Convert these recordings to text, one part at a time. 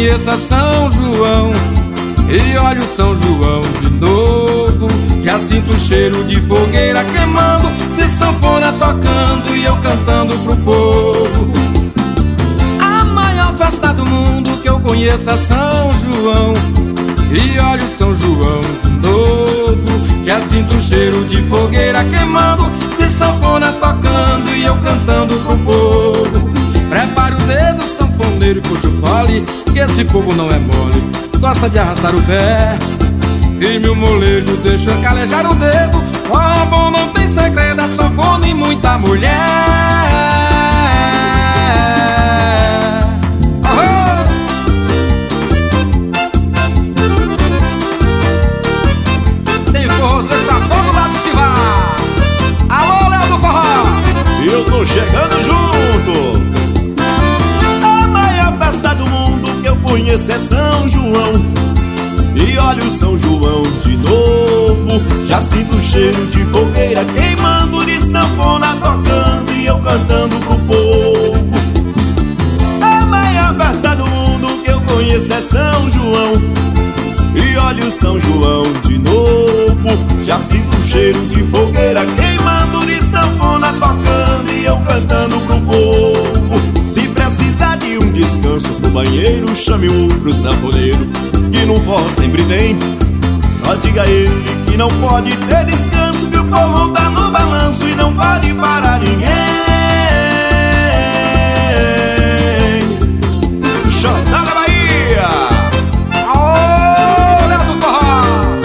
conheça São João e olho São João de novo. Já sinto o cheiro de fogueira queimando, de sanfona tocando e eu cantando pro povo. A maior festa do mundo que eu conheça São João e olho São João de novo. Já sinto o cheiro de fogueira queimando, de sanfona tocando e eu cantando pro povo. Prepare o dedo, sanfoneiro, e puxa o fole, que esse povo não é mole, gosta de arrastar o pé. Firme o molejo, deixa calejar o dedo. Forró bom não tem segredo, é sanfona e muita mulher. Tem forrozeiro pra todo lado se vai. Alô, Léo do Forró, Eu tô chegando junto. A maior festa do mundo que eu conheço é São João e olha o São João de novo. Já sinto o cheiro de fogueira queimando, de sanfona tocando e eu cantando pro povo. A maior festa do mundo que eu conheço é São João e olha o São João de novo. Já sinto o cheiro de fogueira queimando, de sanfona tocando e eu cantando pro povo. Se precisar de um descanso pro banheiro, chame um pro sanfoneiro, que no forró sempre tem. Só diga a ele que não pode ter descanso, que o povo tá no balanço e não pode parar ninguém. Xodó da Bahia! aô, Léo do Forró.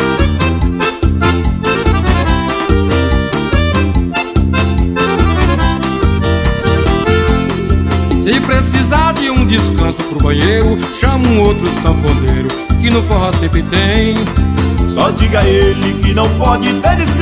Se precisar de um descanso pro banheiro, chama um outro sanfoneiro, que no forró sempre tem. Só diga a ele que não pode ter descanso,